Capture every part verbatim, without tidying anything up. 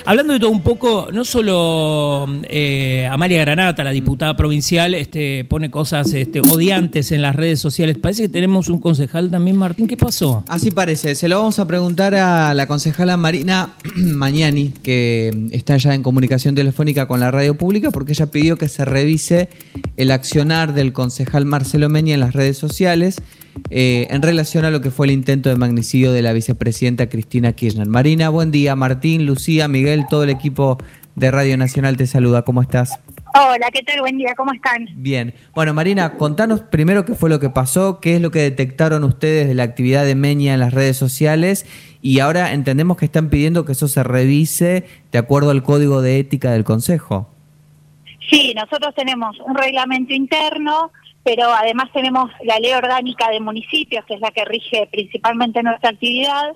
Hablando de todo un poco, no solo eh, Amalia Granata, la diputada provincial, este, pone cosas este, odiantes en las redes sociales. Parece que tenemos un concejal también, Martín. ¿Qué pasó? Así parece. Se lo vamos a preguntar a la concejala Marina Magnani, que está ya en comunicación telefónica con la radio pública, porque ella pidió que se revise el accionar del concejal Marcelo Meña en las redes sociales eh, en relación a lo que fue el intento de magnicidio de la vicepresidenta Cristina Kirchner. Marina, buen día. Martín, Lucía, Miguel, todo el equipo de Radio Nacional te saluda. ¿Cómo estás? Hola, ¿qué tal? Buen día, ¿cómo están? Bien. Bueno, Marina, contanos primero qué fue lo que pasó, qué es lo que detectaron ustedes de la actividad de Meña en las redes sociales, y ahora entendemos que están pidiendo que eso se revise de acuerdo al Código de Ética del Consejo. Sí, nosotros tenemos un reglamento interno, pero además tenemos la Ley Orgánica de Municipios, que es la que rige principalmente nuestra actividad,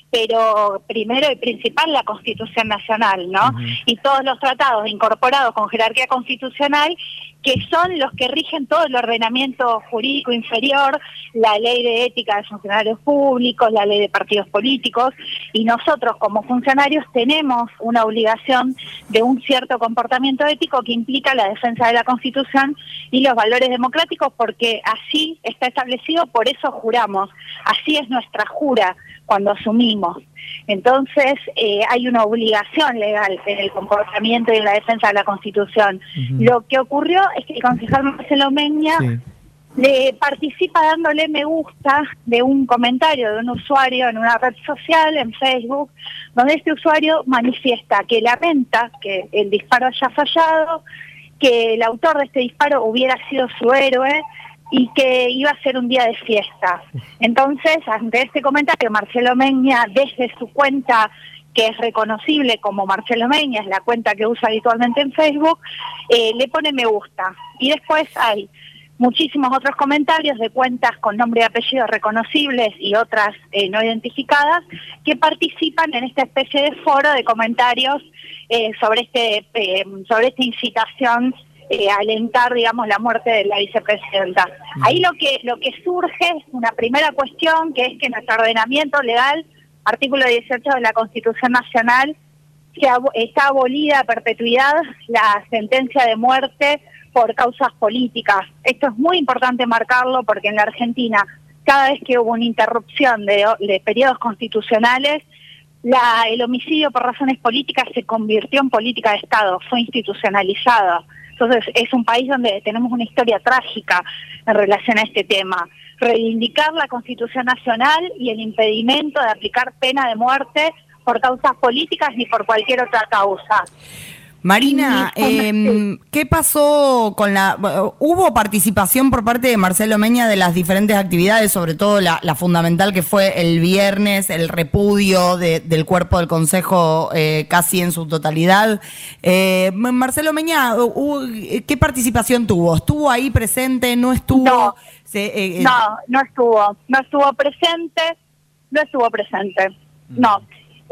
pero primero y principal la Constitución Nacional, ¿no? Uh-huh. Y todos los tratados incorporados con jerarquía constitucional, que son los que rigen todo el ordenamiento jurídico inferior, la Ley de Ética de Funcionarios Públicos, la Ley de Partidos Políticos, y nosotros como funcionarios tenemos una obligación de un cierto comportamiento ético que implica la defensa de la Constitución y los valores democráticos, porque así está establecido, por eso juramos, así es nuestra jura cuando asumimos. Entonces, eh, hay una obligación legal en el comportamiento y en la defensa de la Constitución. Uh-huh. Lo que ocurrió es que el concejal Marcelo Meña sí. le participa dándole me gusta de un comentario de un usuario en una red social, en Facebook, donde este usuario manifiesta que lamenta que el disparo haya fallado, que el autor de este disparo hubiera sido su héroe, y que iba a ser un día de fiesta. Entonces, ante este comentario, Marcelo Meña, desde su cuenta, que es reconocible como Marcelo Meña, es la cuenta que usa habitualmente en Facebook, eh, le pone me gusta. Y después hay muchísimos otros comentarios de cuentas con nombre y apellido reconocibles y otras eh, no identificadas, que participan en esta especie de foro de comentarios eh, sobre este eh, sobre esta incitación Eh, alentar, digamos, la muerte de la vicepresidenta. Ahí lo que lo que surge es una primera cuestión, que es que nuestro ordenamiento legal, artículo dieciocho de la Constitución Nacional, que ab- está abolida a perpetuidad la sentencia de muerte por causas políticas. Esto es muy importante marcarlo, porque en la Argentina, cada vez que hubo una interrupción de, de periodos constitucionales, la, el homicidio por razones políticas se convirtió en política de Estado, fue institucionalizada. Entonces, es un país donde tenemos una historia trágica en relación a este tema. Reivindicar la Constitución Nacional y el impedimento de aplicar pena de muerte por causas políticas ni por cualquier otra causa. Marina, eh, ¿qué pasó con la... ¿Hubo participación por parte de Marcelo Meña de las diferentes actividades, sobre todo la, la fundamental que fue el viernes, el repudio de, del cuerpo del Consejo eh, casi en su totalidad? Eh, Marcelo Meña, ¿qué participación tuvo? ¿Estuvo ahí presente? ¿No estuvo? No, Se, eh, no, no estuvo. No estuvo presente, no estuvo presente. No.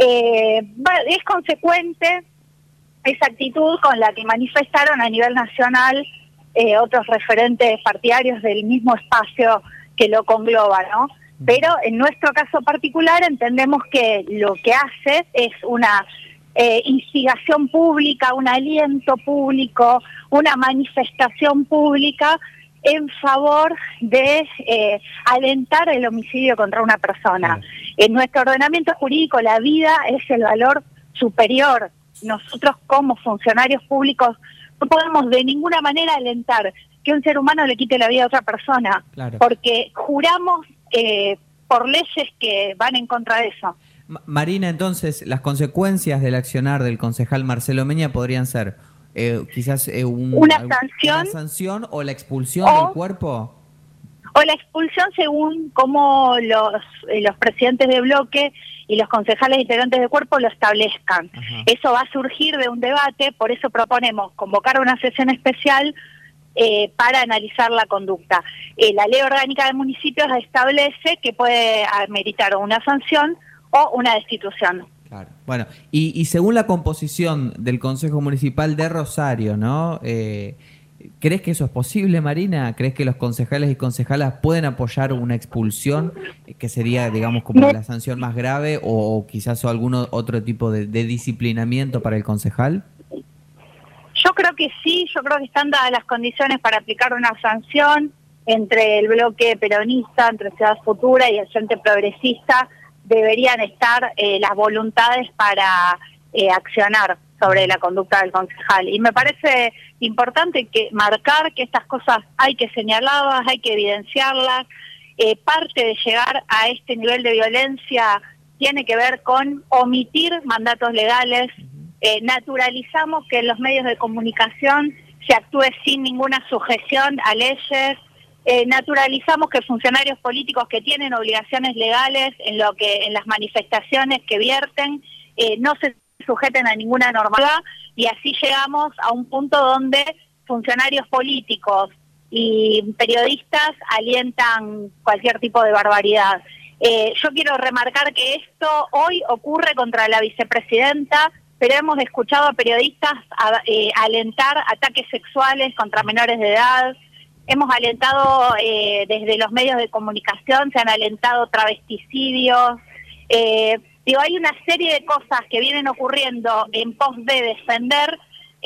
Eh, es consecuente esa actitud con la que manifestaron a nivel nacional eh, otros referentes partidarios del mismo espacio que lo congloba, ¿no? Pero en nuestro caso particular entendemos que lo que hace es una eh, instigación pública, un aliento público, una manifestación pública en favor de eh, alentar el homicidio contra una persona. En nuestro ordenamiento jurídico la vida es el valor superior. Nosotros como funcionarios públicos no podemos de ninguna manera alentar que un ser humano le quite la vida a otra persona, claro, porque juramos eh, por leyes que van en contra de eso. Marina, entonces, las consecuencias del accionar del concejal Marcelo Meña podrían ser eh, quizás eh, un, una, sanción, una sanción o la expulsión o, del cuerpo. O la expulsión según cómo los, eh, los presidentes de bloque y los concejales integrantes de cuerpo lo establezcan. Ajá. Eso va a surgir de un debate, por eso proponemos convocar una sesión especial eh, para analizar la conducta. Eh, la Ley Orgánica de Municipios establece que puede ameritar una sanción o una destitución. Claro. Bueno, y, y según la composición del Consejo Municipal de Rosario, ¿no? Eh, ¿Crees que eso es posible, Marina? ¿Crees que los concejales y concejalas pueden apoyar una expulsión, que sería, digamos, como No. la sanción más grave, o quizás algún otro tipo de, de disciplinamiento para el concejal? Yo creo que sí, yo creo que están dadas las condiciones para aplicar una sanción entre el bloque peronista, entre Ciudad Futura y el Frente Progresista. Deberían estar eh, las voluntades para eh, accionar sobre la conducta del concejal. Y me parece importante que marcar que estas cosas hay que señalarlas, hay que evidenciarlas. Eh, parte de llegar a este nivel de violencia tiene que ver con omitir mandatos legales. Eh, naturalizamos que en los medios de comunicación se actúe sin ninguna sujeción a leyes. Eh, naturalizamos que funcionarios políticos que tienen obligaciones legales en lo que en las manifestaciones que vierten eh, no se sujeten a ninguna normativa, y así llegamos a un punto donde funcionarios políticos y periodistas alientan cualquier tipo de barbaridad. Eh, yo quiero remarcar que esto hoy ocurre contra la vicepresidenta, pero hemos escuchado a periodistas a, eh, alentar ataques sexuales contra menores de edad. Hemos alentado eh, desde los medios de comunicación, se han alentado travesticidios. Eh, digo, hay una serie de cosas que vienen ocurriendo en pos de defender,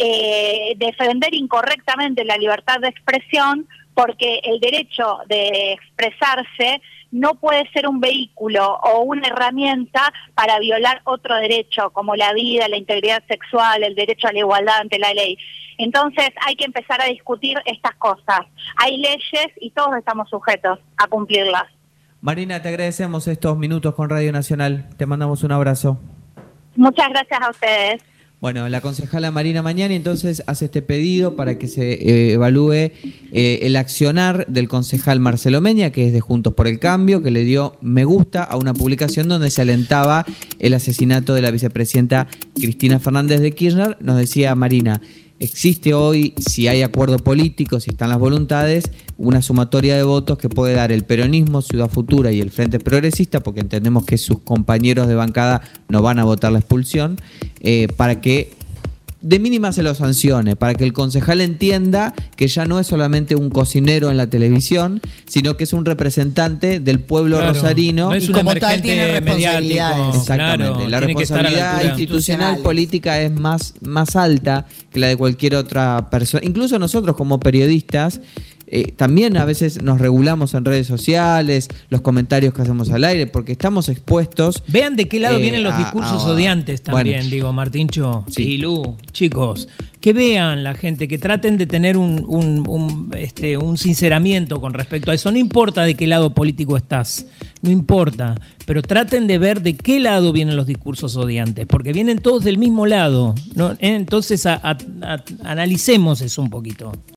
eh, defender incorrectamente la libertad de expresión, porque el derecho de expresarse no puede ser un vehículo o una herramienta para violar otro derecho, como la vida, la integridad sexual, el derecho a la igualdad ante la ley. Entonces hay que empezar a discutir estas cosas. Hay leyes y todos estamos sujetos a cumplirlas. Marina, te agradecemos estos minutos con Radio Nacional. Te mandamos un abrazo. Muchas gracias a ustedes. Bueno, la concejala Marina Magnani entonces hace este pedido para que se eh, evalúe eh, el accionar del concejal Marcelo Meña, que es de Juntos por el Cambio, que le dio me gusta a una publicación donde se alentaba el asesinato de la vicepresidenta Cristina Fernández de Kirchner. Nos decía Marina, existe hoy, si hay acuerdo político, si están las voluntades, una sumatoria de votos que puede dar el peronismo, Ciudad Futura y el Frente Progresista, porque entendemos que sus compañeros de bancada no van a votar la expulsión, eh, para que de mínima se lo sancione, para que el concejal entienda que ya no es solamente un cocinero en la televisión, sino que es un representante del pueblo Claro, rosarino. no es Y un como tal emergente tiene responsabilidades. mediático. Exactamente, Claro, la tiene que estar a la responsabilidad altura. institucional Institucionales. política es más, más alta que la de cualquier otra persona. Incluso nosotros como periodistas eh, también a veces nos regulamos en redes sociales, los comentarios que hacemos al aire, porque estamos expuestos. Vean de qué lado eh, vienen los a- discursos a- odiantes también, Bueno, digo, Martíncho Sí. y Lu, chicos, que vean la gente, que traten de tener un, un, un, este, un sinceramiento con respecto a eso. No importa de qué lado político estás, no importa, pero traten de ver de qué lado vienen los discursos odiantes, porque vienen todos del mismo lado, ¿no? Entonces a- a- a- analicemos eso un poquito.